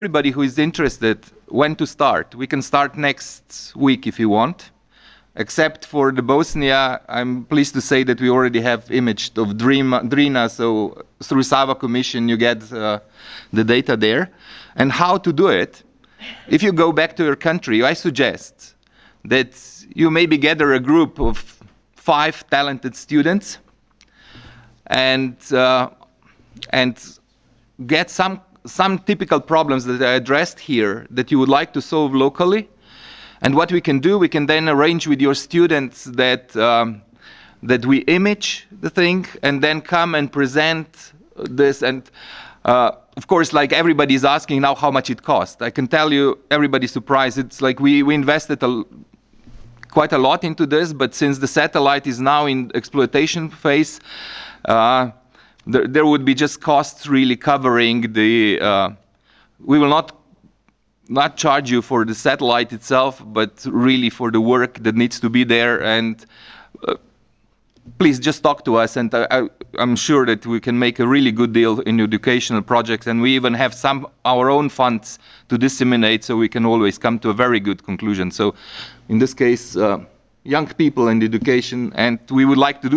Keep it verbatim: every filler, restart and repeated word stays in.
everybody who is interested when to start. We can start next week if you want. Except for the Bosnia, I'm pleased to say that we already have imaged of Drina, so through Sava Commission you get uh, the data there. And how to do it, if you go back to your country, I suggest that you maybe gather a group of five talented students and, uh, and get some, some typical problems that I addressed here that you would like to solve locally. And what we can do, we can then arrange with your students that, um, that we image the thing and then come and present this. And uh, of course, like everybody's asking now how much it costs. I can tell you, everybody's surprised. It's like we, we invested a, quite a lot into this, but since the satellite is now in exploitation phase, uh, there, there would be just costs really covering the, uh, we will not not charge you for the satellite itself, but really for the work that needs to be there. And uh, please just talk to us, and I, I, I'm sure that we can make a really good deal in educational projects. And we even have some our own funds to disseminate, so we can always come to a very good conclusion. So in this case, uh, young people and education, and we would like to do